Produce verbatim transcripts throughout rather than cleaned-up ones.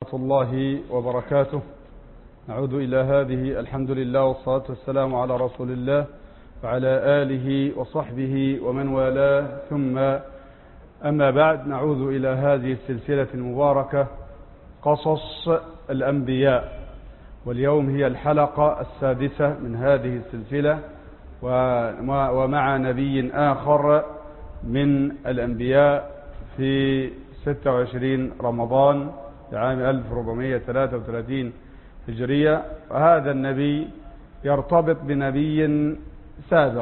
الله وبركاته. نعود إلى هذه الحمد لله والصلاة والسلام على رسول الله وعلى آله وصحبه ومن والاه، ثم أما بعد، نعود إلى هذه السلسلة المباركة قصص الأنبياء، واليوم هي الحلقة السادسة من هذه السلسلة، ومع نبي آخر من الأنبياء في ستة وعشرين رمضان لعام ألف وأربعمائة وثلاثة وثلاثين هجرية. وهذا النبي يرتبط بنبي سابق،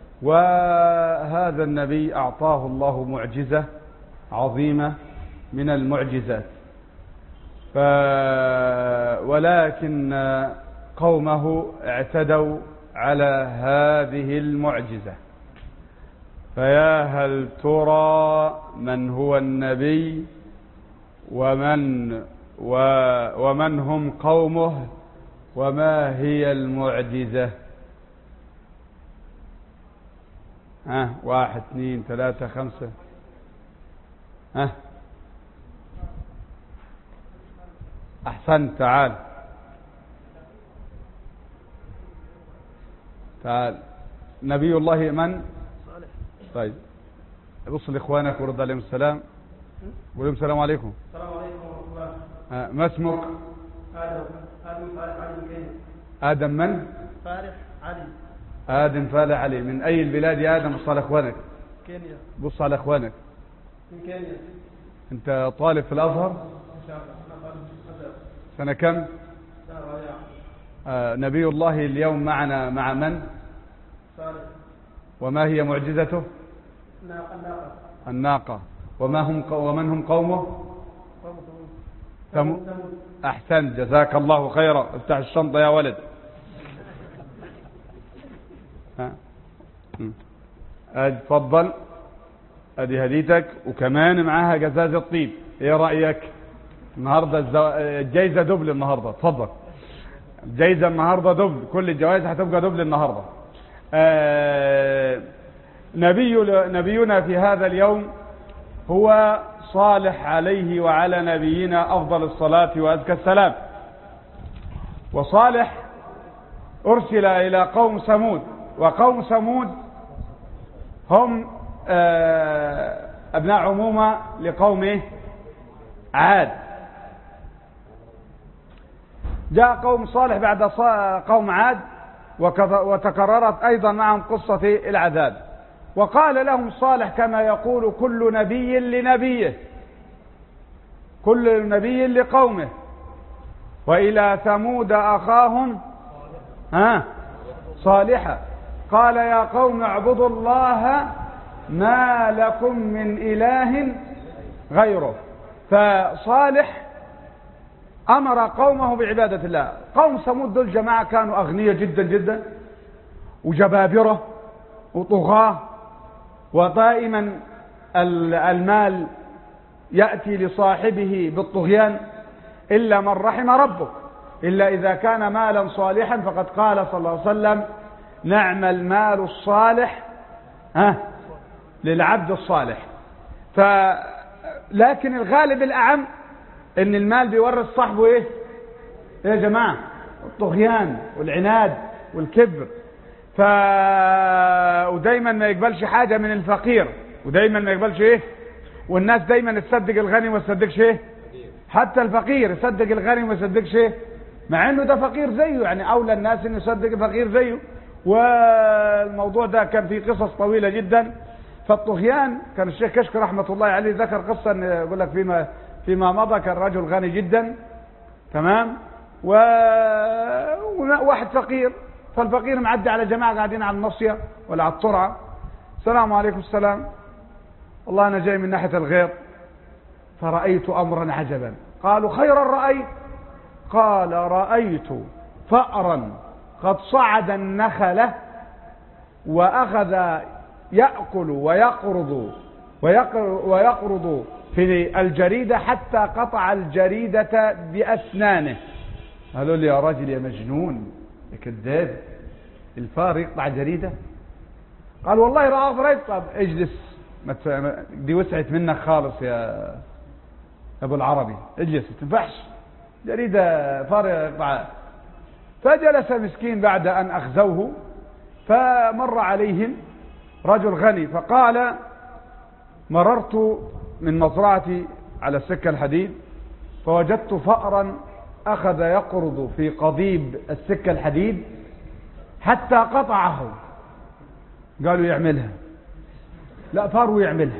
وهذا النبي أعطاه الله معجزة عظيمة من المعجزات، ف... ولكن قومه اعتدوا على هذه المعجزة. فيا هل ترى من هو النبي ومن و... ومن هم قومه وما هي المعجزة؟ ها واحد اثنين ثلاثة خمسة. ها أحسنت. تعال تعال. نبي الله من؟ صالح. طيب بص لإخوانك ورد عليهم السلام، قول لهم السلام عليكم. السلام عليكم ورحمة الله. ما اسمك؟ آدم. آدم فالح علي من كينيا. آدم من؟ فالح علي. آدم فالح علي. من أي البلاد يا آدم؟ بص على إخوانك. كينيا. بص على إخوانك. من كينيا. أنت طالب في الأزهر؟ إن شاء الله. أنا طالب في الأزهر. سنة كم؟ سنة رابعة. آه نبي الله اليوم معنا مع من؟ صالح. وما هي معجزته؟ الناقة. الناقة. الناقة. وما هم ومن هم قومه؟ قوم ثمود. أحسن، جزاك الله خيرا. افتح الشنطة يا ولد. ها اتفضل، ادي هديتك، وكمان معاها جزاز الطيب. ايه رأيك؟ النهاردة الجايزة دبل النهاردة. اتفضل، الجايزة النهاردة دبل، كل الجوائز هتبقى دبل النهاردة. آه نبي نبينا في هذا اليوم هو صالح عليه وعلى نبينا أفضل الصلاة وأزكى السلام. وصالح أرسل إلى قوم ثمود، وقوم ثمود هم أبناء عمومة لقوم عاد. جاء قوم صالح بعد قوم عاد، وتكررت أيضا معهم قصة العذاب. وقال لهم صالح كما يقول كل نبي لنبيه، كل نبي لقومه: وإلى ثمود أخاهم ها صالحا قال يا قوم اعبدوا الله ما لكم من إله غيره. فصالح أمر قومه بعبادة الله. قوم ثمود دول جماعة كانوا أغنياء جدا جدا، وجبابرة وطغاة، ودائما المال يأتي لصاحبه بالطغيان إلا من رحم ربك، إلا إذا كان مالا صالحا، فقد قال صلى الله عليه وسلم: نعم المال الصالح ها للعبد الصالح. ف لكن الغالب الأعم إن المال بيورث صاحبه إيه يا جماعة؟ الطغيان والعناد والكبر. ف ودايما ما يقبلش حاجة من الفقير، ودايما ما يقبلش إيه، والناس دايما تصدق الغني وما تصدقش إيه، حتى الفقير يصدق الغني وما يصدقش إيه، مع إنه ده فقير زيه، يعني أولى الناس إنه يصدق الفقير زيه. والموضوع ده كان فيه قصص طويلة جدا. فالطغيان كان الشيخ كشك رحمة الله عليه ذكر قصة، إن يقول لك فيما فيما مضى كان رجل غني جدا، تمام، وواحد فقير. فالفقير معدي على جماعة قاعدين على النصية ولا على الطرعة: السلام عليكم. السلام، والله أنا جاي من ناحية الغيط فرأيت أمرا عجبا. قالوا: خيرا رأيت؟ قال: رأيت فأرا قد صعد النخلة وأخذ يأكل ويقرض ويقرض في الجريدة حتى قطع الجريدة بأسنانه. قالوا لي: يا راجل يا مجنون يا كذاب، الفار يقطع جريدة؟ قال: والله رأى فريد. طب اجلس، دي وسعت منك خالص يا ابو العربي، اجلس، ما تنفعش. جريدة فارغة. فجلس مسكين بعد أن أخزوه، فمر عليهم رجل غني فقال: مررت من مزرعتي على السكة الحديد فوجدت فأرا أخذ يقرض في قضيب السكة الحديد حتى قطعه. قالوا: يعملها؟ لا، فرو يعملها.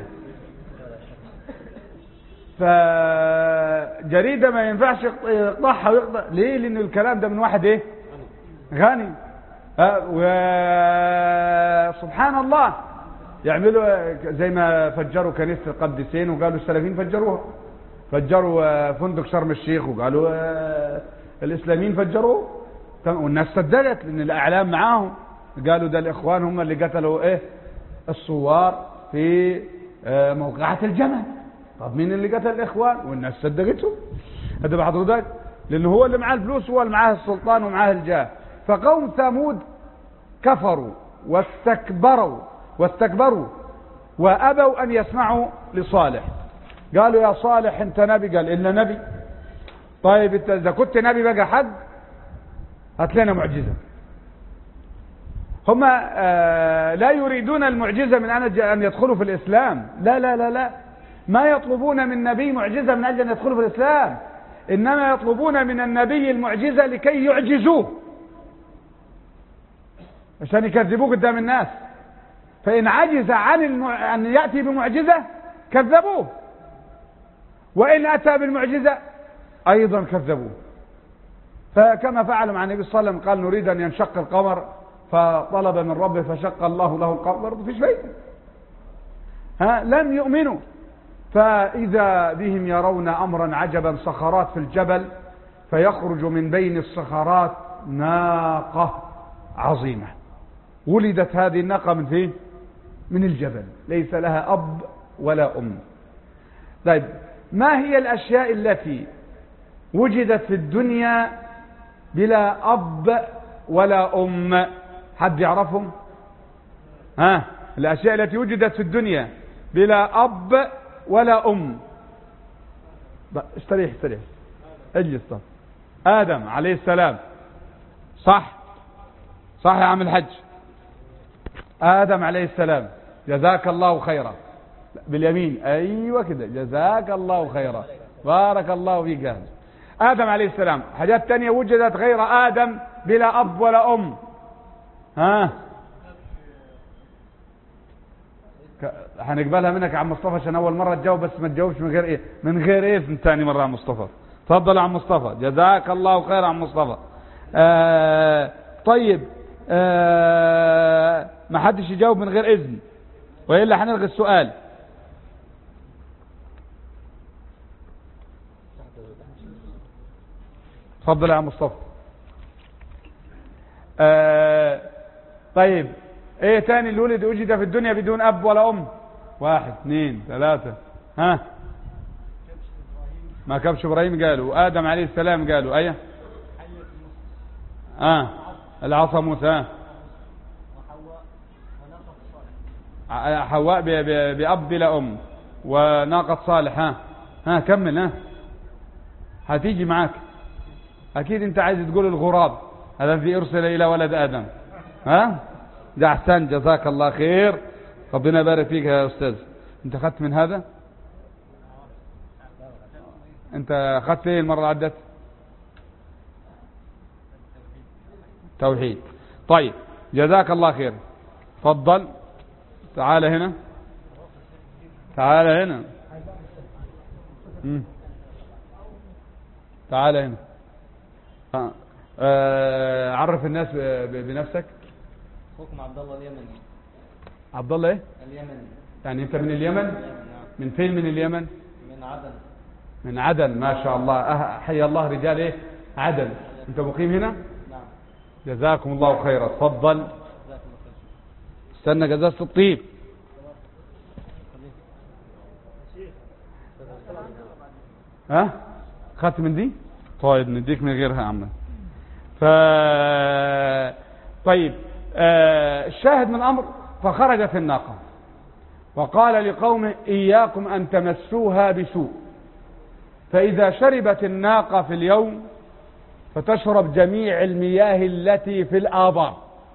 فجريدة ما ينفعش يقطعها ويقطع. ليه؟ لأن الكلام ده من واحد ايه؟ غني. وسبحان الله، يعملوا زي ما فجروا كنيسة القديسين وقالوا السلفيين فجروها، فجروا فندق شرم الشيخ وقالوا الإسلاميين فجروه، والناس صدقت لأن الأعلام معاهم. قالوا ده الإخوان هم اللي قتلوا إيه الصوار في موقعة الجمل. طب مين اللي قتل الإخوان؟ والناس صدقتهم. هذا بعض ذلك، لأنه هو اللي معاه الفلوس، هو اللي معاه السلطان ومعاه الجاه. فقوم ثمود كفروا واستكبروا واستكبروا وأبوا أن يسمعوا لصالح. قالوا: يا صالح أنت نبي؟ قال: إلا نبي. طيب أنت إذا كنت نبي بقى حد هات لنا معجزة. هم آه لا يريدون المعجزة من أن يدخلوا في الإسلام. لا لا لا لا، ما يطلبون من نبي معجزة من أجل أن يدخلوا في الإسلام، إنما يطلبون من النبي المعجزة لكي يعجزوه، عشان يكذبوه قدام الناس. فإن عجز عن المع... أن يأتي بمعجزة كذبوه، وإن أتى بالمعجزة أيضا كذبوه. فكما فعل مع النبي صلى الله عليه وسلم، قال: نريد أن ينشق القمر فطلب من ربه فشق الله له القمر، مفيش فايدة. ها لم يؤمنوا. فإذا بهم يرون أمرا عجبا، صخرات في الجبل، فيخرج من بين الصخرات ناقة عظيمة. ولدت هذه الناقة من فين؟ من الجبل، ليس لها أب ولا أم. طيب، ما هي الأشياء التي وجدت في الدنيا بلا أب ولا أم؟ حد يعرفهم؟ ها الأشياء التي وجدت في الدنيا بلا أب ولا أم. استريح استريح اجلس. طب آدم عليه السلام، صح صح يا عم الحج؟ آدم عليه السلام، جزاك الله خيرا. باليمين، أيوة كده، جزاك الله خيرا، بارك الله فيك يا آدم عليه السلام. حاجات تانية وجدت غير آدم بلا أب ولا أم. ها هنقبلها منك يا عم مصطفى عشان أول مرة تجاوب، بس ما تجاوبش من غير إيه من غير إيه ثاني مرة يا عم مصطفى. تفضل يا عم مصطفى، جزاك الله خير يا عم مصطفى. آه طيب، آه ما حدش يجاوب من غير إذن، وإلا هنلغي السؤال. تفضل يا عم مصطفى. آه طيب، ايه تاني اللي ولد وجد في الدنيا بدون اب ولا ام؟ واحد اثنين ثلاثة. ها ما كبش ابراهيم قالوا، ادم عليه السلام قالوا، ايه اه العصا موسى، ها حواء باب بلا ام وناقة صالح. ها ها كمل. ها هتيجي معاك اكيد. انت عايز تقول الغراب الذي ارسل الى ولد ادم. ها ده احسن، جزاك الله خير، ربنا يبارك فيك يا استاذ. انت اخذت من هذا؟ انت اخذت ايه المره اللي عدت؟ توحيد. طيب جزاك الله خير. تفضل، تعال هنا، تعال هنا، تعال هنا. آه. آه. عرف الناس بنفسك. اخوكم عبد الله اليمني. عبد الله ايه؟ اليمني. يعني انت من اليمن؟ من فين من اليمن؟ من عدن. من عدن، ما شاء الله. أه حي الله رجال ايه عدن. انت مقيم هنا؟ نعم. جزاكم الله خيرا. تفضل. استنى جزازة الطيب. ها خدت من دي؟ طيب نديك من غيرها يا عم. ف طيب، آه الشاهد من الأمر، فخرج في الناقة وقال لقومه: إياكم أن تمسوها بسوء. فإذا شربت الناقة في اليوم فتشرب جميع المياه التي في الآبار،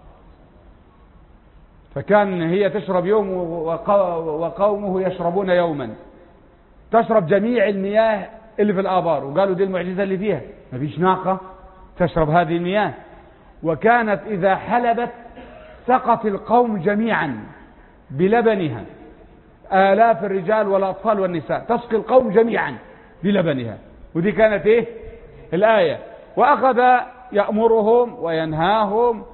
فكان هي تشرب يوم وقومه يشربون يوما، تشرب جميع المياه اللي في الآبار. وقالوا دي المعجزة اللي فيها، ما فيش ناقة تشرب هذه المياه. وكانت إذا حلبت سقط القوم جميعا بلبنها، آلاف الرجال والأطفال والنساء تسقي القوم جميعا بلبنها. ودي كانت إيه الآية. وأخذ يأمرهم وينهاهم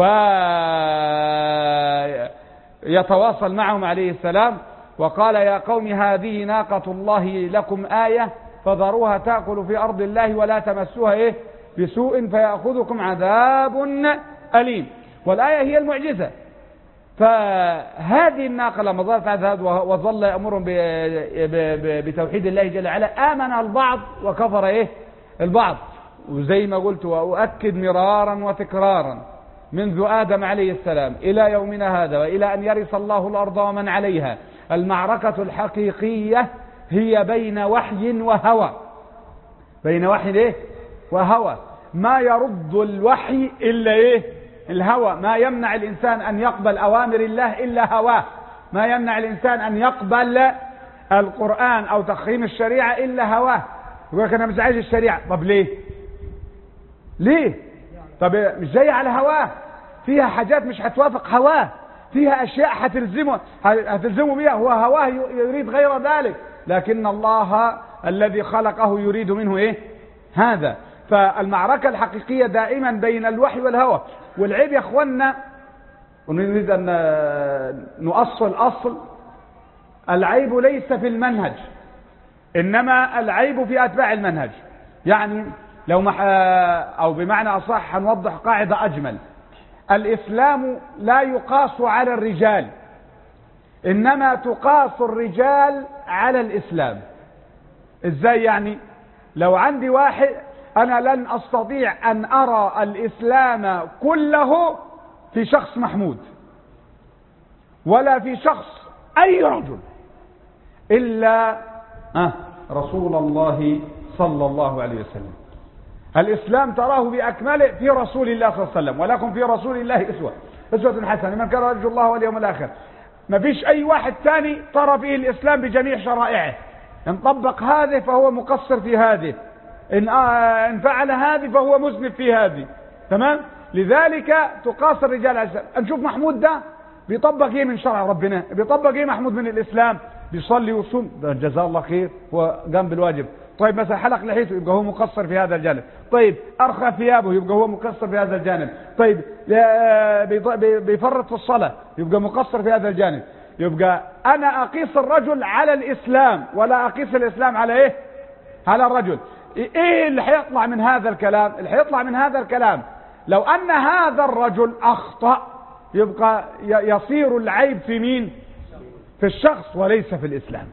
ويتواصل معهم عليه السلام، وقال يا قوم هذه ناقة الله لكم آية فذروها تأكل في أرض الله ولا تمسوها إيه بسوء فيأخذكم عذاب أليم. والآية هي المعجزة. فهذه الناقة لما ظلت هذا وظل يأمرهم بتوحيد الله جل وعلا، آمن البعض وكفر إيه البعض. وزي ما قلت وأؤكد مرارا وتكرارا منذ آدم عليه السلام إلى يومنا هذا وإلى أن يرث الله الأرض ومن عليها، المعركة الحقيقية هي بين وحي وهوى. بين وحي إيه وهوى. ما يرد الوحي إلا إيه الهوى. ما يمنع الإنسان أن يقبل أوامر الله إلا هواه. ما يمنع الإنسان أن يقبل القرآن أو تخريم الشريعة إلا هواه. يقول لك أنا مش عايز الشريعة. طب ليه ليه طب مش جاي على هواه، فيها حاجات مش هتوافق هواه، فيها أشياء هتلزمه هتلزمه بها، هو هواه يريد غير ذلك، لكن الله الذي خلقه يريد منه إيه هذا. فالمعركة الحقيقية دائما بين الوحي والهوى. والعيب يا أخوانا، ونريد أن نؤصل أصل، العيب ليس في المنهج إنما العيب في أتباع المنهج. يعني لو مح... أو بمعنى أصح هنوضح قاعدة أجمل. الإسلام لا يقاس على الرجال، إنما تقاس الرجال على الإسلام. إزاي يعني؟ لو عندي واحد أنا لن أستطيع أن أرى الإسلام كله في شخص محمود ولا في شخص أي رجل إلا أه رسول الله صلى الله عليه وسلم. الإسلام تراه بأكمله في رسول الله صلى الله عليه وسلم، ولكم في رسول الله أسوة أسوة حسنة من كان يرجو الله واليوم الآخر. ما فيش أي واحد ثاني ترى فيه الإسلام بجميع شرائعه. إن طبق هذه فهو مقصر في هذه، إن, آه إن فعل هذه فهو مذنب في هذه. تمام؟ لذلك تقاس الرجال على الإسلام. نشوف محمود ده بيطبق ايه من شرع ربنا، بيطبق ايه محمود من الإسلام، بيصلي ويصوم، ده جزاه الله خير هو قام بالواجب. طيب مثلا حلق لحيته يبقى هو مقصر في هذا الجانب. طيب أرخى ثيابه يبقى هو مقصر في هذا الجانب. طيب بيفرط في الصلاة يبقى مقصر في هذا الجانب. يبقى أنا أقيس الرجل على الإسلام ولا أقيس الإسلام على إيه على الرجل. إيه اللي حيطلع من هذا الكلام؟ اللي حيطلع من هذا الكلام لو أن هذا الرجل أخطأ يبقى يصير العيب في مين؟ في الشخص وليس في الإسلام.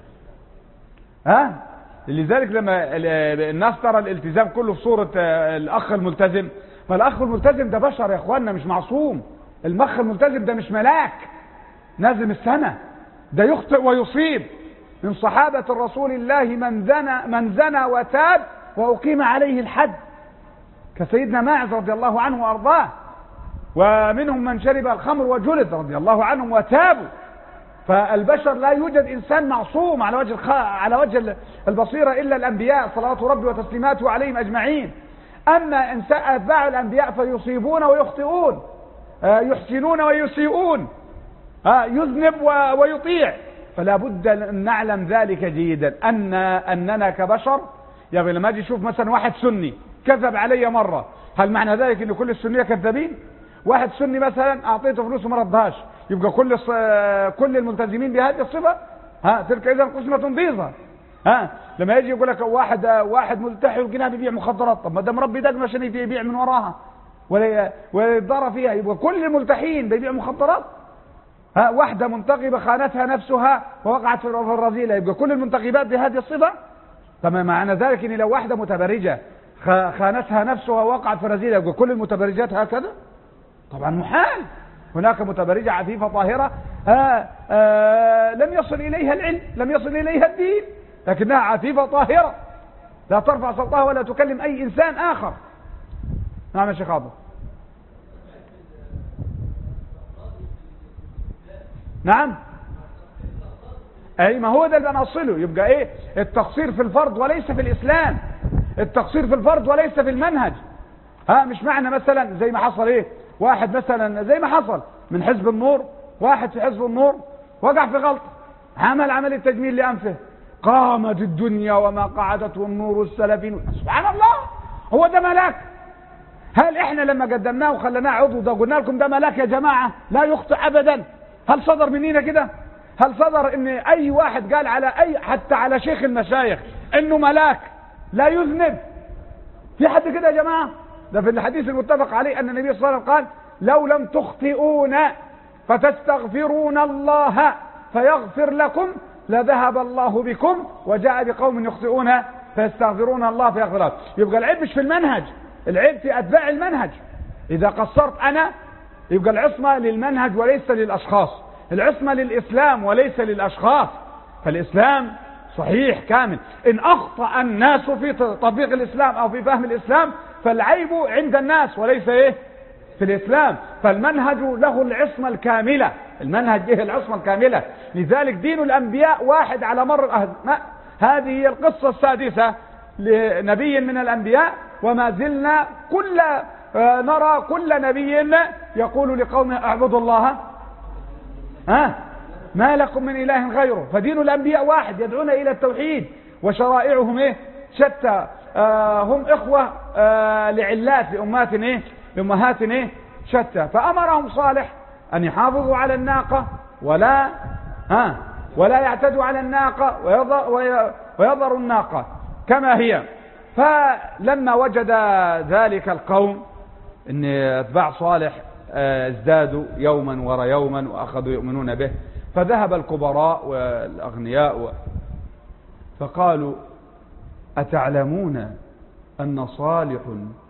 ها؟ لذلك لما الناس ترى الالتزام كله في صورة الأخ الملتزم، ما الأخ الملتزم ده بشر يا أخوانا مش معصوم. المخ الملتزم ده مش ملاك نازل من السماء، ده يخطئ ويصيب. من صحابة الرسول الله من زنى من زنى وتاب وأقيم عليه الحد كسيدنا ماعز رضي الله عنه وأرضاه، ومنهم من شرب الخمر وجلد رضي الله عنهم وتابوا. فالبشر لا يوجد إنسان معصوم على وجه الخ... على وجه البصيرة إلا الأنبياء صلوات ربي وتسليماته عليهم أجمعين. أما أتباع الأنبياء فيصيبون ويخطئون، يحسنون ويسيئون، يذنب ويطيع. فلا بد أن نعلم ذلك جيدا أن أننا كبشر. يعني لما أجي أشوف مثلا واحد سني كذب علي مرة، هل معنى ذلك أن كل السنية كذابين؟ واحد سني مثلا أعطيته فلوس وما ردهاش يبقى كل كل الملتزمين بهذه الصفة؟ ها تلك إذا قسمة ضيزة. ها لما يجي يقول لك واحد واحد ملتحي وجناه بيبيع مخدرات، طب ما ده مربي دجمة عشان يبيع من وراها ولا ولا يتضرر فيها، يبقى كل الملتحين بيبيعوا مخدرات. ها واحدة منتقبة خانتها نفسها ووقعت في الرذيلة، يبقى كل المنتقبات بهذه الصفة؟ طب معنى ذلك ان لو واحدة متبرجة خانتها نفسها ووقعت في الرذيلة يبقى كل المتبرجات هكذا؟ طبعا محال. هناك متبرجة عفيفة طاهرة آآ آآ لم يصل إليها العلم، لم يصل إليها الدين، لكنها عفيفة طاهرة. لا ترفع صوتها ولا تكلم أي إنسان آخر. نعم يا شيخ عبد. نعم أي ما هو ده اللي بنصله. يبقى إيه التقصير في الفرض وليس في الإسلام، التقصير في الفرض وليس في المنهج. ها مش معنى مثلا زي ما حصل إيه واحد مثلا زي ما حصل من حزب النور، واحد في حزب النور وقع في غلط، عمل عملية تجميل لأنفه، قامت الدنيا وما قعدته النور السلفين. سبحان الله، هو ده ملاك؟ هل احنا لما قدمناه وخلناه عضو ده قلنا لكم ده ملاك يا جماعة؟ لا يخطئ ابدا. هل صدر مننا كده؟ هل صدر ان اي واحد قال على اي حتى على شيخ المشايخ انه ملاك لا يذنب؟ في حد كده يا جماعة؟ ده في الحديث المتفق عليه ان النبي صلى الله عليه وسلم قال لو لم تخطئون فتستغفرون الله فيغفر لكم لذهب الله بكم وجاء بقوم يخطئون فيستغفرون الله فيغفر لهم. يبقى العيب مش في المنهج، العيب في أتباع المنهج. إذا قصرت أنا يبقى العصمة للمنهج وليس للأشخاص، العصمة للإسلام وليس للأشخاص. فالإسلام صحيح كامل. إن أخطأ الناس في تطبيق الإسلام أو في فهم الإسلام فالعيب عند الناس وليس إيه في الإسلام. فالمنهج له العصمة الكاملة، المنهج له العصمة الكاملة. لذلك دين الأنبياء واحد على مر الأهد. هذه هي القصة السادسة لنبي من الأنبياء، وما زلنا كل نرى كل نبي يقول لقومه اعبدوا الله ها ما لكم من إله غيره. فدين الأنبياء واحد، يدعون إلى التوحيد، وشرائعهم إيه شتى. آه هم إخوة آه لعلات لأمات إيه لأمهات إيه شتى. فأمرهم صالح أن يحافظوا على الناقة ولا ها ولا يعتدوا على الناقة ويضروا الناقة كما هي. فلما وجد ذلك القوم ان اتباع صالح ازدادوا يوما ورا يوما واخذوا يؤمنون به، فذهب الكبراء والاغنياء فقالوا اتعلمون ان صالح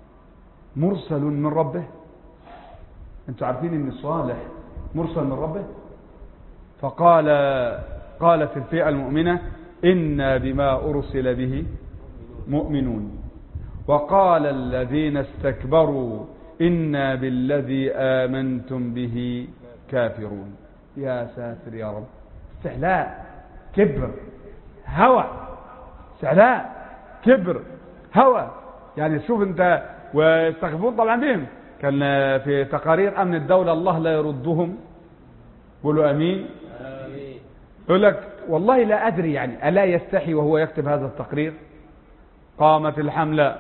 مرسل من ربه؟ انتوا عارفين ان صالح مرسل من ربه؟ فقال قالت الفئة المؤمنة إنا بما أرسل به مؤمنون، وقال الذين استكبروا إنا بالذي آمنتم به كافرون. يا ساتر يا رب، استعلاء كبر هوى، استعلاء كبر هوى. يعني شوف انت، ويستخفون طبعا بهم. كان في تقارير أمن الدولة الله لا يردهم، قولوا أمين. يقول لك والله لا أدري يعني ألا يستحي وهو يكتب هذا التقرير. قامت الحملة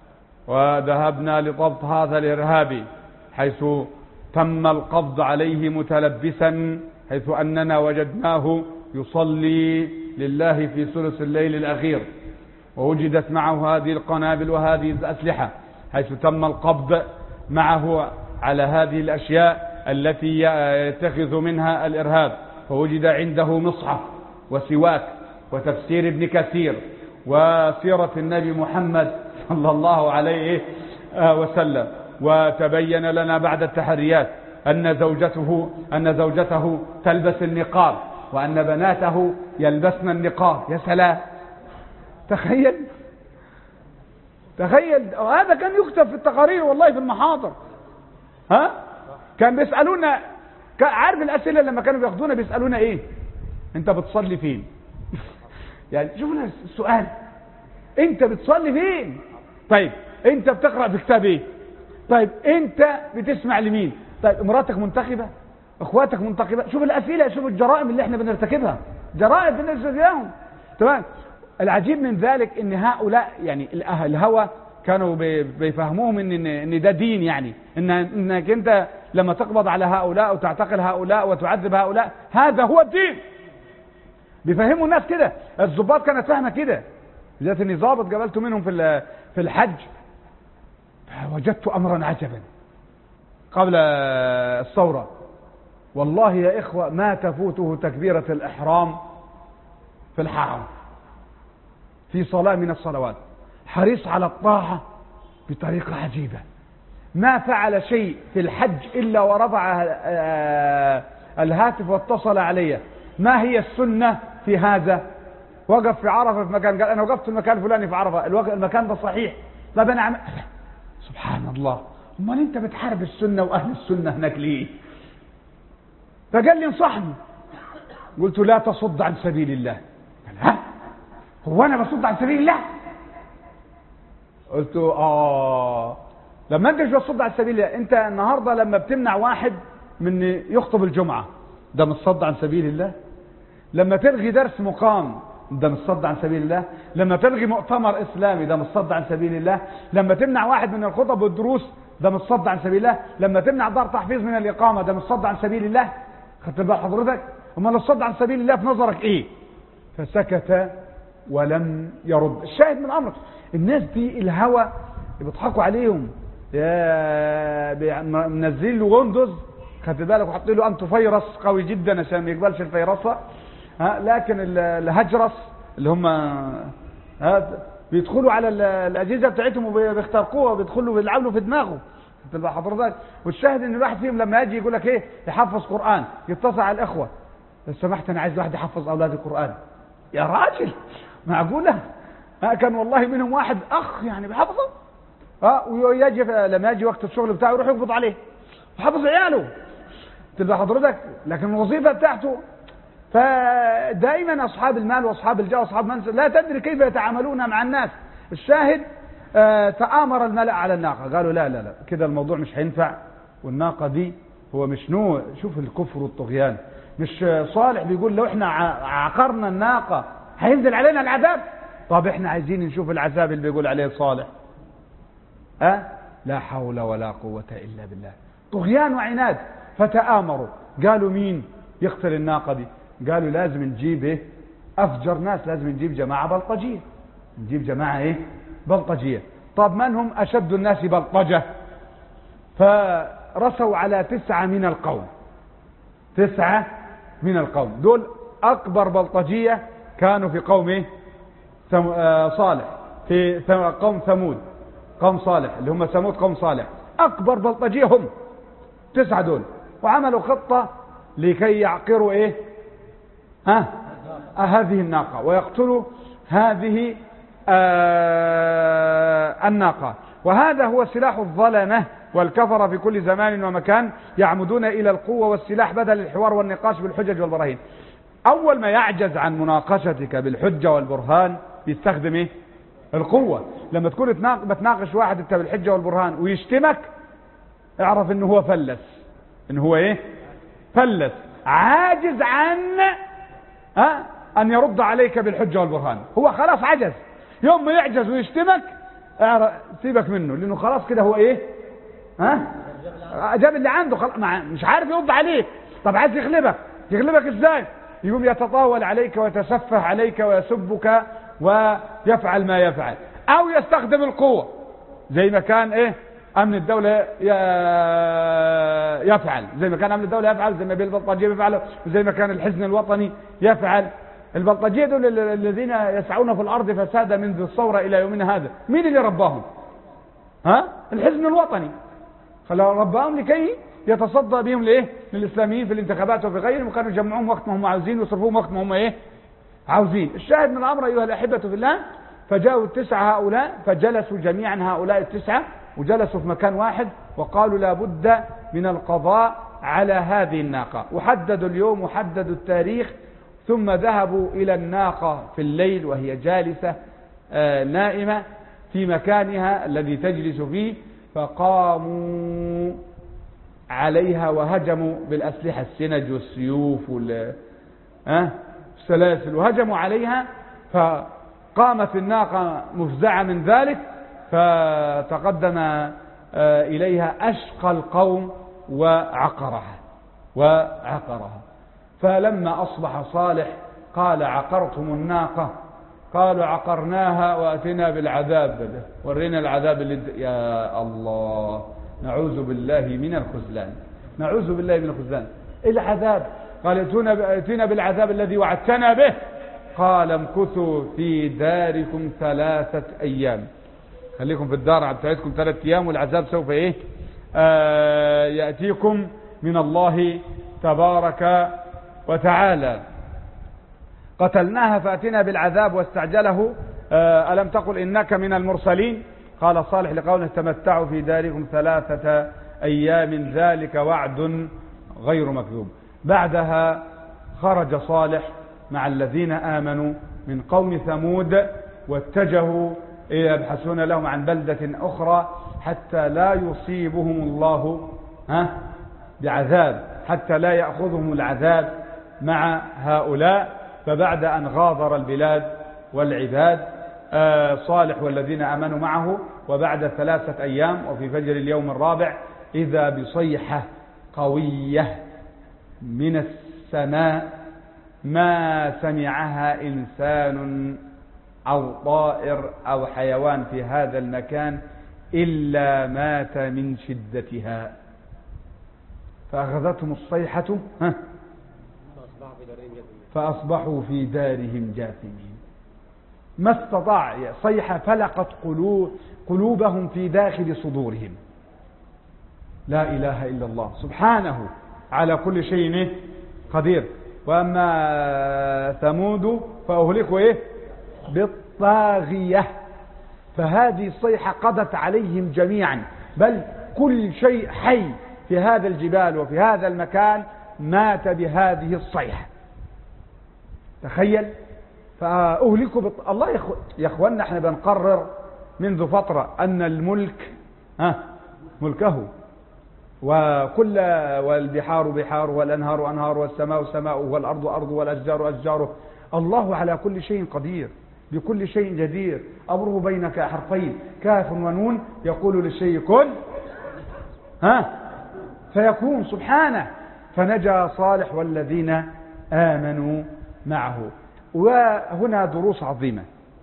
وذهبنا لضبط هذا الإرهابي، حيث تم القبض عليه متلبسا، حيث أننا وجدناه يصلي لله في ثلث الليل الأخير، ووجدت معه هذه القنابل وهذه الأسلحة، حيث تم القبض معه على هذه الأشياء التي يتخذ منها الإرهاب. فوجد عنده مصحف وسواك وتفسير ابن كثير وسيرة النبي محمد صلى الله عليه وسلم. وتبين لنا بعد التحريات أن زوجته أن زوجته تلبس النقاب وأن بناته يلبسن النقاب. يا سلام، تخيل تخيل هذا كان يكتب في التقارير والله في المحاضر. ها كان بيسألونا، عارف الأسئلة لما كانوا بياخدونا بيسألونا ايه؟ انت بتصلي فين؟ يعني شوف السؤال، انت بتصلي فين؟ طيب انت بتقرأ في كتاب ايه؟ طيب انت بتسمع لمين؟ طيب مراتك منتخبة؟ اخواتك منتخبة؟ شوف الأسئلة، شوف الجرائم اللي احنا بنرتكبها، جرائم بالنسبة لهم. تمام. العجيب من ذلك ان هؤلاء يعني الهوى كانوا بيفهموهم ان ان ده دين، يعني ان انك انت لما تقبض على هؤلاء وتعتقل هؤلاء وتعذب هؤلاء هذا هو الدين. بيفهموا الناس كده. الضباط كانت فاهمه كده. ذات اني ضابط قابلته منهم في في الحج، وجدت امرا عجبا قبل الثوره. والله يا اخوه ما تفوته تكبيره الاحرام في الحرم في صلاه من الصلوات، حريص على الطاعه بطريقه عجيبه. ما فعل شيء في الحج إلا ورفع الهاتف واتصل علي. ما هي السنة في هذا؟ وقف في عرفة في مكان، قال أنا وقفت في المكان الفلاني في عرفة، المكان ده صحيح. طب أنا عم... سبحان الله، أمال أنت بتحارب السنة وأهل السنة هناك ليه؟ فقال لي انصحني. قلت لا تصد عن سبيل الله. قال ها؟ هو أنا بصد عن سبيل الله؟ قلت آه لما أنت مش بتصد عن سبيل الله، أنت النهاردة لما بتمنع واحد من يخطب الجمعة ده مش صد عن سبيل الله؟ لما تلغي درس مقام ده مش صد عن سبيل الله؟ لما تلغي مؤتمر إسلامي ده مش صد عن سبيل الله؟ لما تمنع واحد من الخطب والدروس ده مش صد عن سبيل الله؟ لما تمنع دار تحفيظ من الإقامة ده مش صد عن سبيل الله؟ خدت بال حضرتك؟ أما الصد عن سبيل الله في نظرك إيه؟ فسكت ولم يرد. الشاهد من الأمر الناس دي الهوى بيضحكوا عليهم، يا منزل له ويندوز خدت بالك وحط له انتو فيروس قوي جدا عشان ما يقبلش الفيروسه، ها لكن الهجرس اللي هم ها بيدخلوا على الاجهزه بتاعتهم وبيخترقوها وبيدخلوا بيلعبوا في دماغه تبقى حضرتك. والشاهد ان الواحد فيهم لما يجي يقول لك ايه يحفظ قران يتصل على الاخوه، لو سمحت انا عايز واحد يحفظ اولادي قران. يا راجل معقوله؟ ها كان والله منهم واحد اخ يعني بيحفظه، ها ويجي لما يجي وقت الشغل بتاعه يروح يقبض عليه وحفظ عياله تبقى حضرتك، لكن الوظيفه بتاعته. فدائما اصحاب المال واصحاب الجاه واصحاب المنصب لا تدري كيف يتعاملون مع الناس. الشاهد آه تآمر الملأ على الناقه، قالوا لا لا لا كده الموضوع مش هينفع، والناقه دي هو مش نوع، شوف الكفر والطغيان، مش صالح بيقول لو احنا عقرنا الناقه هينزل علينا العذاب؟ طب احنا عايزين نشوف العذاب اللي بيقول عليه صالح. أه؟ لا حول ولا قوة إلا بالله، طغيان وعناد. فتآمروا قالوا مين يقتل الناقة دي؟ قالوا لازم نجيب ايه أفجر ناس، لازم نجيب جماعة بلطجية، نجيب جماعة ايه بلطجية. طب من هم أشد الناس بلطجة؟ فرسوا على تسعة من القوم، تسعة من القوم دول أكبر بلطجية كانوا في قوم ايه صالح، في قوم ثمود، قوم صالح اللي هم ثمود قوم صالح، أكبر بلطجية هم تسعة دول. وعملوا خطة لكي يعقروا إيه ها آه هذه الناقة ويقتلوا هذه آه الناقة. وهذا هو سلاح الظلمة والكفرة في كل زمان ومكان، يعمدون إلى القوة والسلاح بدل الحوار والنقاش بالحجج والبراهين. أول ما يعجز عن مناقشتك بالحجة والبرهان بيستخدم إيه القوة. لما تكون بتناقش واحد انت بالحجة والبرهان ويشتمك اعرف انه هو فلس، انه هو ايه فلس، عاجز عن ها ان يرد عليك بالحجة والبرهان، هو خلاص عجز. يوم ما يعجز ويشتمك اعرف سيبك منه، لانه خلاص كده هو ايه ها جاب اللي عنده خلاص مش عارف يرد عليك. طب عايز يغلبك، يغلبك ازاي؟ يقوم يتطاول عليك ويتسفه عليك ويسبك ويفعل ما يفعل، او يستخدم القوة زي ما كان ايه امن الدولة يفعل، زي ما كان امن الدولة يفعل، زي ما البلطجية يفعل، وزي ما كان الحزن الوطني يفعل. البلطجية دول الذين يسعون في الارض فسادا منذ الثورة الى يومنا هذا، مين اللي رباهم؟ ها الحزن الوطني، خلوا رباهم لكي يتصدى بهم لايه للاسلاميين في الانتخابات وفي غيرهم، وكانوا يجمعوهم وقت ما هم عاوزين ويصرفوهم وقت ما هم ايه عاوزين. الشاهد من الامر ايها الاحبة في الله، فجاءوا التسعة هؤلاء فجلسوا جميعا هؤلاء التسعة وجلسوا في مكان واحد وقالوا لا بد من القضاء على هذه الناقة، وحددوا اليوم وحددوا التاريخ، ثم ذهبوا إلى الناقة في الليل وهي جالسة آه نائمة في مكانها الذي تجلس فيه، فقاموا عليها وهجموا بالأسلحة السنج والسيوف والسلاسل وهجموا عليها. فقامت الناقة مفزعة من ذلك، فتقدم إليها أشقى القوم وعقرها وعقرها. فلما أصبح صالح قال عقرتم الناقة؟ قالوا عقرناها وأتنا بالعذاب، ورينا العذاب اللي يا الله نعوذ بالله من الخذلان، نعوذ بالله من الخذلان. العذاب قال ائتنا بالعذاب الذي وعدتنا به، قال امكثوا في داركم ثلاثة أيام، خليكم في الدار بتاعتكم ثلاثة أيام، والعذاب سوف إيه آه يأتيكم من الله تبارك وتعالى. قتلناها فأتنا بالعذاب واستعجله ألم تقل إنك من المرسلين. قال صالح لقومه تمتعوا في داركم ثلاثة أيام ذلك وعد غير مكذوب. بعدها خرج صالح مع الذين آمنوا من قوم ثمود واتجهوا يبحثون لهم عن بلدة أخرى حتى لا يصيبهم الله ها بعذاب، حتى لا يأخذهم العذاب مع هؤلاء. فبعد أن غادر البلاد والعباد صالح والذين آمنوا معه، وبعد ثلاثة أيام وفي فجر اليوم الرابع إذا بصيحة قوية من السماء ما سمعها إنسان أو طائر أو حيوان في هذا المكان إلا مات من شدتها. فأخذتهم الصيحة فأصبحوا في دارهم جاثمين. ما استطاع صيحة فلقت قلوب قلوبهم في داخل صدورهم. لا إله إلا الله سبحانه على كل شيء قدير. وأما ثمود فأهلكوا إيه بالطاغية. فهذه الصيحة قضت عليهم جميعا، بل كل شيء حي في هذا الجبال وفي هذا المكان مات بهذه الصيحة. تخيل. فأهلكوا بالط... الله يخ... يا أخوانا احنا بنقرر منذ فترة أن الملك ها ملكه، وكل والبحار بحار والأنهار أنهار والسماء سماء والأرض أرض والأشجار أشجاره. الله على كل شيء قدير بكل شيء جدير. أمره بين حرفين كاف ونون يقول للشيء كن ها فيكون سبحانه. فنجا صالح والذين آمنوا معه. وهنا دروس عظيمة.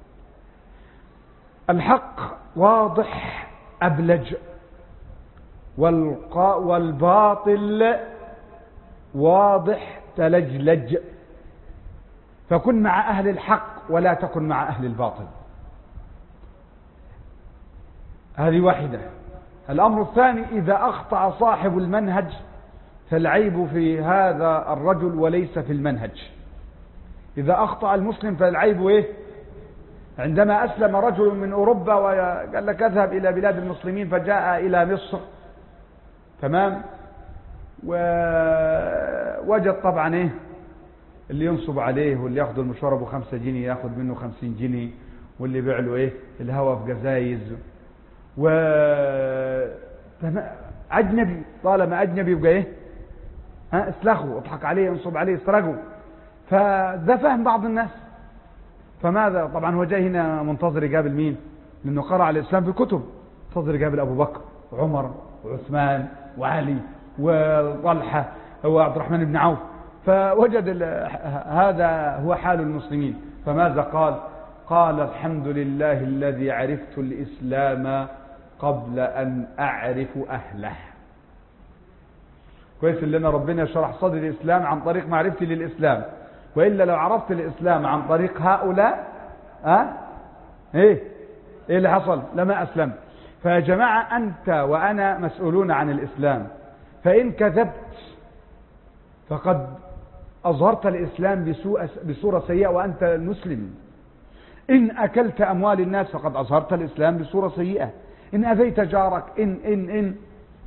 الحق واضح أبلج، والباطل واضح تلجلج. فكن مع أهل الحق ولا تكن مع أهل الباطل. هذه واحدة. الأمر الثاني إذا أخطأ صاحب المنهج فالعيب في هذا الرجل وليس في المنهج. إذا أخطأ المسلم فالعيب إيه؟ عندما أسلم رجل من أوروبا وقال لك أذهب إلى بلاد المسلمين فجاء إلى مصر تمام، ووجد طبعا إيه اللي ينصب عليه واللي ياخذ المشوار ابو خمسة جنيه ياخذ منه خمسين جنيه، واللي يبيع له ايه الهواء في جزايز. و اجنبي طالما اجنبي يبقى ايه ها اسلخوا اضحك عليه انصب عليه اسرقوا. فده فهم بعض الناس. فماذا طبعا هو جاي هنا منتظر يقابل مين؟ لانه قرأ على الاسلام في الكتب. منتظر يقابل ابو بكر وعمر وعثمان وعلي وطلحه وعبد الرحمن بن عوف. فوجد هذا هو حال المسلمين. فماذا قال؟ قال الحمد لله الذي عرفت الإسلام قبل أن أعرف أهله. كويس اللي أنا ربنا شرح صدر الإسلام عن طريق معرفتي للإسلام، وإلا لو عرفت الإسلام عن طريق هؤلاء أه؟ إيه إيه اللي حصل؟ لما أسلمت. فيا جماعة أنت وأنا مسؤولون عن الإسلام. فإن كذبت فقد أظهرت الإسلام بصورة سيئة وأنت مسلم. إن أكلت أموال الناس فقد أظهرت الإسلام بصورة سيئة. إن أذيت جارك إن إن إن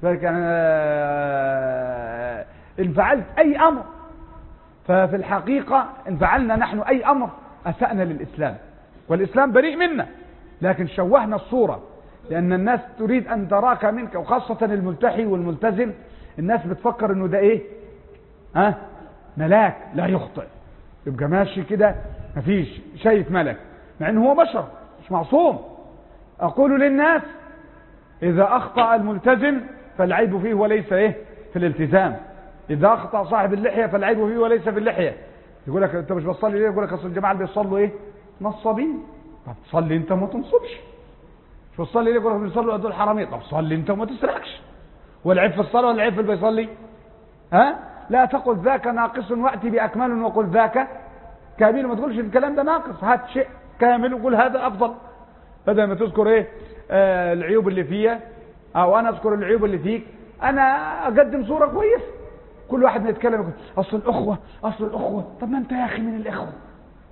إن فعلت أي أمر. ففي الحقيقة إن فعلنا نحن أي أمر أسأنا للإسلام، والإسلام بريء منا، لكن شوهنا الصورة لأن الناس تريد أن تراك منك، وخاصة الملتحي والملتزم. الناس بتفكر إنه ده إيه ها أه؟ ملاك لا يخطئ، يبقى ماشي كده مفيش شايف ملك، مع انه هو بشر مش معصوم. اقول للناس اذا اخطأ الملتزم فالعيب فيه وليس ايه في الالتزام. اذا اخطأ صاحب اللحية فالعيب فيه وليس في اللحية. يقول لك انت مش بتصلي ليه؟ يقول لك اصل الجماعة اللي بيصلوا ايه نصابين. طب تصلي انت ما تنصبش. مش بتصلي ليه؟ يقول لك بيصلوا هذول حرامين. طب صلي انت وما تسرقش. والعيب في الصلاة ولا العيب في اللي بيصلي؟ ها لا تقل ذاك ناقص وأتي بأكمل وقل ذاك كامل. ما تقولش الكلام ده ناقص، هات شيء كامل وقول هذا أفضل، بدل ما تذكر إيه آه العيوب اللي فيها أو أنا أذكر العيوب اللي فيك. أنا أقدم صورة كويس. كل واحد ما يتكلم يقول أصل الأخوة أصل الأخوة. طب ما أنت يا أخي من الأخوة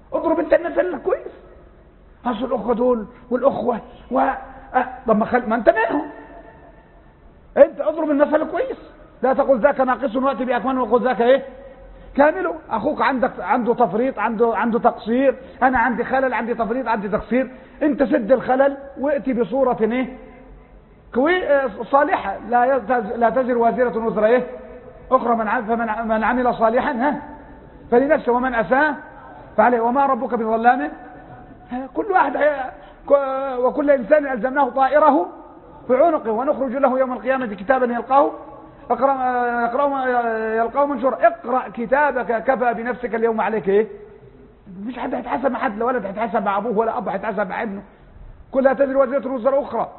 اضرب انت الناس اللي كويس، اصل الاخوه دول والاخوه و أه. طب ما, خل... ما انت منهم، انت اضرب الناس اللي كويس. لا تقول ذاك ناقص واتي باكمله وقل ذاك ايه كامله. اخوك عندك عنده تفريط، عنده عنده تقصير، انا عندي خلل، عندي تفريط، عندي تقصير، انت سد الخلل واتي بصوره ايه كوي صالحه. لا يز... لا تزر وازره وزر ايه اخرى. من عمل فمن من عمل صالحا ها فلنفسه ومن اساء فعليه وما ربك بظلام. كل واحد وكل انسان الزمناه طائره في عنقه ونخرج له يوم القيامه كتابا يلقاه اقرا يقرأه يلقاه منشورا. اقرا كتابك كفى بنفسك اليوم عليك ايه. مش حد هيتحاسب مع حد، لا ولد هيتحاسب مع ابوه ولا اب هيتحاسب مع ابنه، كلها تدري وزيره وزر اخرى.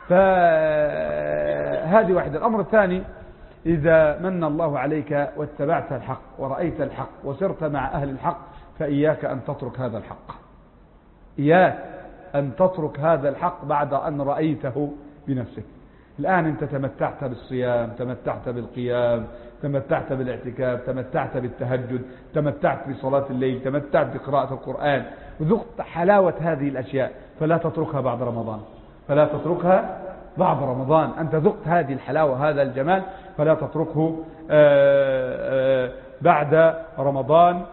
فهذه واحده. الامر الثاني، اذا من الله عليك واتبعت الحق ورأيت الحق وسرت مع اهل الحق فاياك ان تترك هذا الحق، اياك ان تترك هذا الحق بعد ان رأيته بنفسك. الآن أنت تمتعت بالصيام، تمتعت بالقيام، تمتعت بالاعتكاف، تمتعت بالتهجد، تمتعت بصلاة الليل، تمتعت بقراءة القرآن، وذقت حلاوة هذه الأشياء، فلا تتركها بعد رمضان، فلا تتركها بعد رمضان. أنت ذقت هذه الحلاوة هذا الجمال فلا تتركه آآ آآ بعد رمضان.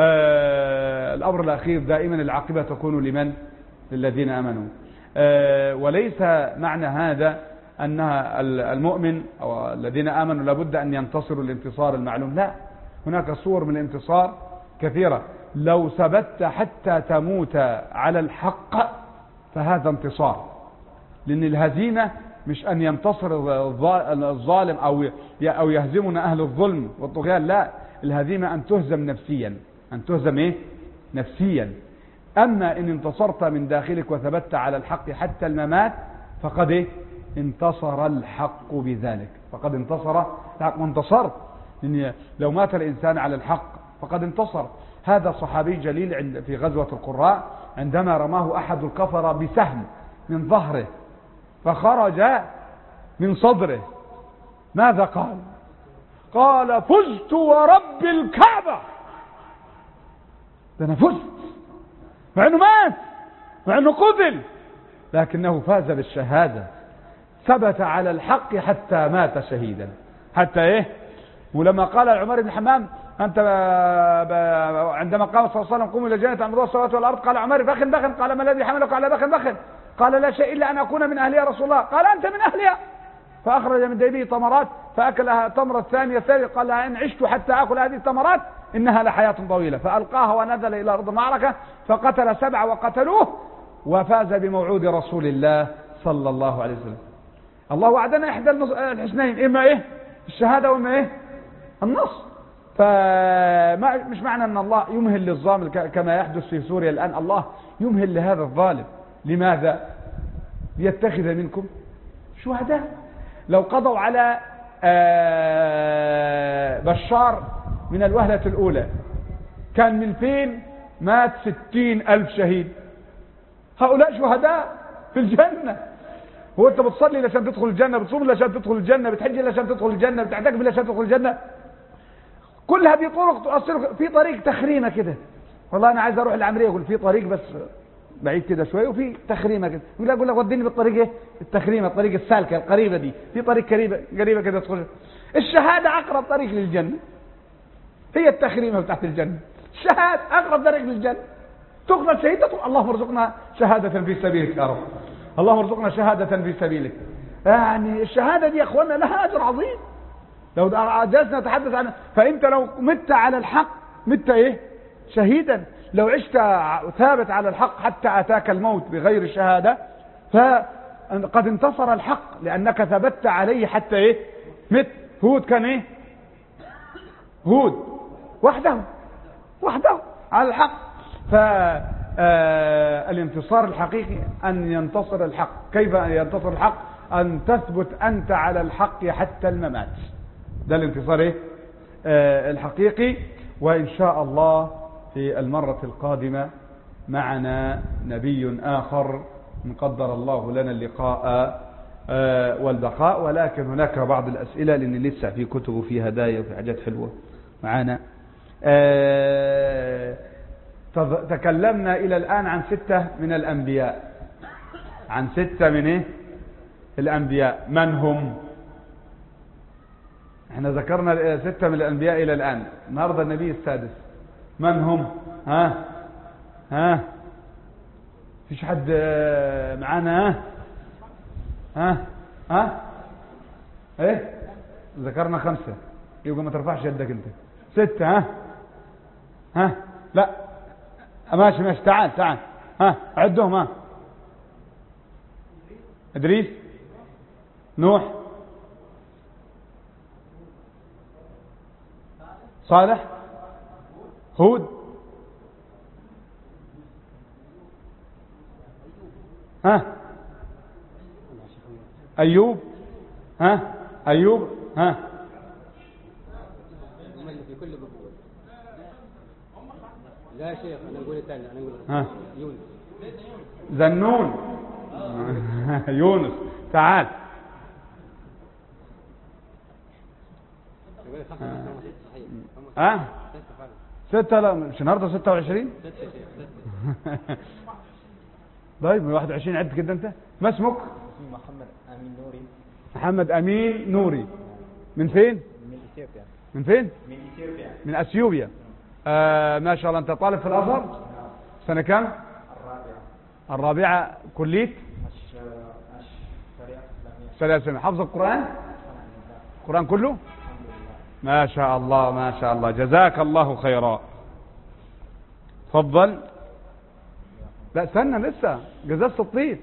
الأمر الأخير، دائما العاقبة تكون لمن؟ للذين آمنوا. وليس معنى هذا أن المؤمن أو الذين آمنوا لابد أن ينتصروا الانتصار المعلوم، لا، هناك صور من الانتصار كثيرة. لو ثبت حتى تموت على الحق فهذا انتصار، لأن الهزيمة مش أن ينتصر الظالم أو أو يهزمنا أهل الظلم والطغيان، لا، الهزيمة أن تهزم نفسيا، أن تهزم إيه؟ نفسيا. أما إن انتصرت من داخلك وثبت على الحق حتى الممات فقد إيه؟ انتصر الحق بذلك، فقد انتصر الحق وانتصرت. إن لو مات الإنسان على الحق فقد انتصر. هذا صحابي جليل عند في غزوة القراء عندما رماه أحد الكفرة بسهم من ظهره فخرج من صدره، ماذا قال؟ قال فزت ورب الكعبة. ده أنا فزت، مع أنه مات، مع أنه قتل، لكنه فاز بالشهادة، ثبت على الحق حتى مات شهيدا. حتى ايه؟ ولما قال عمر بن حمام انت عندما قام صلى الله عليه وسلم قوموا الى جنة عن السماوات والارض، قال عمر بخن بخن، قال ما الذي حملك على بخن بخن؟ قال لا شيء الا ان اكون من اهلها رسول الله. قال انت من اهلها. فاخرج من جيبه تمرات فاكلها تمرة ثانية ثالثة، قال ان عشت حتى اكل هذه التمرات انها لحياة طويلة. فالقاها ونزل الى ارض المعركة فقتل سبعة وقتلوه وفاز بموعود رسول الله صلى الله عليه وسلم. الله وعدنا احدى الحسنين، اما ايه؟ الشهاده واما ايه؟ النصر. فما مش معنى ان الله يمهل للظالم كما يحدث في سوريا الان، الله يمهل لهذا الظالم. لماذا؟ ليتخذ منكم شهداء. لو قضوا على بشار من الوهلة الاولى كان من فين مات ستين الف شهيد. هؤلاء شهداء في الجنة. هو انت بتصلي عشان تدخل الجنة، بتصوم عشان تدخل الجنة، بتحج عشان تدخل الجنة، بتعتكف عشان تدخل الجنة؟ كلها دي طرق تؤثر في طريق تخريمة كده. والله انا عايز اروح العمرية، يقول في طريق بس بعيد كده شوية وفي تخريمة كده، يقول اقول لك وديني بالطريق ايه؟ التخريمة، الطريق السالكة القريبة دي، في طريق قريبة قريبة كده تدخل. الشهادة اقرب طريق للجنة، هي التخريمة بتاعت الجنة. الشهادة اقرب طريق للجنة. تقبل شهيدة، اللهم ارزقنا شهادة في سبيلك يا رب، اللهم ارزقنا شهادة في سبيلك. يعني الشهادة دي يا اخوانا لها اجر عظيم لو جلسنا نتحدث عنها. فانت لو مت على الحق مت ايه؟ شهيدا. لو عشت ثابت على الحق حتى اتاك الموت بغير الشهادة فقد انتصر الحق، لانك ثبت عليه حتى ايه؟ مت. هود كان ايه؟ هود وحده وحده على الحق. فالانتصار الحقيقي أن ينتصر الحق. كيف ينتصر الحق؟ أن تثبت أنت على الحق حتى الممات. ده الانتصار إيه؟ آه الحقيقي. وإن شاء الله في المرة القادمة معنا نبي آخر مقدر الله لنا اللقاء آه والبقاء، ولكن هناك بعض الأسئلة لأن لسه في كتب وفي هدايا وفي حاجات حلوة معنا. آه تظ- تكلمنا إلى الآن عن ستة من الأنبياء، عن ستة من إيه؟ الأنبياء. من هم؟ احنا ذكرنا ستة من الأنبياء إلى الآن، النهاردة النبي السادس. من هم؟ ها ها فيش حد معانا؟ ها ها ها ايه ذكرنا خمسة، يبقى ما ترفعش يدك انت. ستة. ها ها لا ماشي ماشي، تعال تعال ها عدهم. ها ادريس، نوح، صالح، هود، ها ايوب، ها ايوب، ها هم اللي في كل بقول. لا يا شيخ انا اقول الثاني، انا اقول ها يونس. ذنون. يونس. تعال. يقول خمسة صحيح. ها ستة. لا مش النهارده ستة وعشرين. ستة شيخ ستة. طيب من واحد وعشرين عد كده انت. ما اسمك؟ اسمي محمد امين نوري. محمد امين نوري. من فين؟ من اثيوبيا. من فين؟ من اثيوبيا. من اثيوبيا. آه ما شاء الله. انت طالب في الازهر؟ سنة كم؟ الرابعة. الرابعة. كلية الشريعة الإسلامية. شريعة الإسلامية. حفظ القرآن؟ القرآن كله؟ ما شاء الله ما شاء الله، جزاك الله خيرا. تفضل. لا استنى لسه، جزاز الطيب.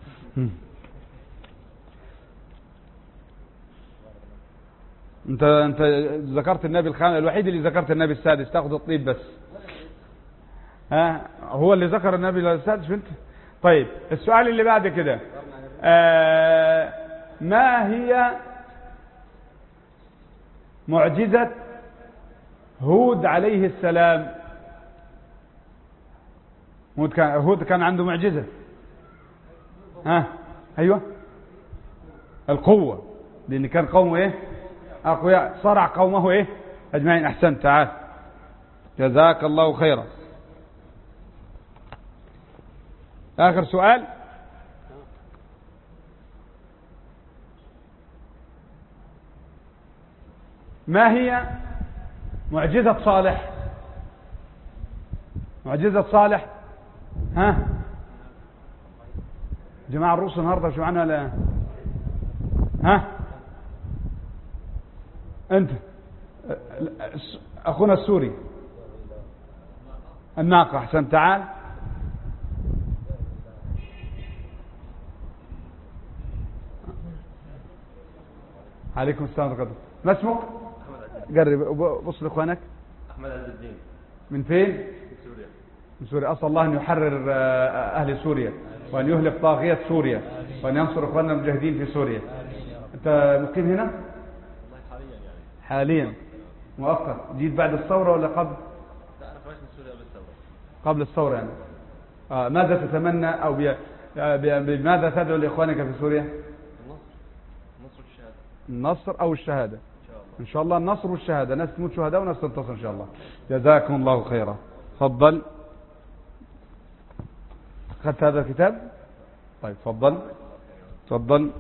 انت انت ذكرت النبي الخامس، الوحيد اللي ذكرت النبي السادس، تاخذ الطيب بس. ها هو اللي ذكر النبي السادس وانت. طيب السؤال اللي بعد كده، آه ما هي معجزة هود عليه السلام؟ هود كان, هود كان عنده معجزة. ها ايوه القوة، لان كان قومه ايه؟ اقوياء. صرع قومه ايه؟ اجمعين. احسنت. تعال جزاك الله خيرا. اخر سؤال. ما هي معجزة صالح؟ معجزة صالح. ها جماعة الروس النهارده شو معنا ولا؟ ها انت اخونا السوري. الناقة. احسن. تعال. عليكم السلام ورحمة الله. ما اسمك؟ قرب بص لاخوانك. احمد عز الدين. من فين؟ من سوريا. من سوريا. اسال الله ان يحرر اهل سوريا، وان يهلك طاغية سوريا، وان ينصر اخواننا المجاهدين في سوريا. انت مقيم هنا؟ والله حاليا يعني. حاليا مؤقت. جيت بعد الثورة ولا قبل؟ لا انا خرجت من سوريا قبل الثورة. قبل الثورة يعني. آه ماذا تتمنى او بي... بماذا تدعو لاخوانك في سوريا؟ النصر. النصر والشهادة. النصر او الشهادة. ان شاء الله. ان شاء الله النصر والشهادة، ناس تموت شهداء وناس تنتصر ان شاء الله. جزاكم الله خيرا. تفضل. اخذت هذا الكتاب؟ طيب تفضل تفضل.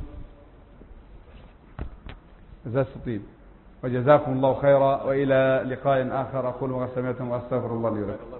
جزاك الطيب وجزاكم الله خيرا، والى لقاء اخر. اقول ما سمعتم واستغفر الله لي ولكم.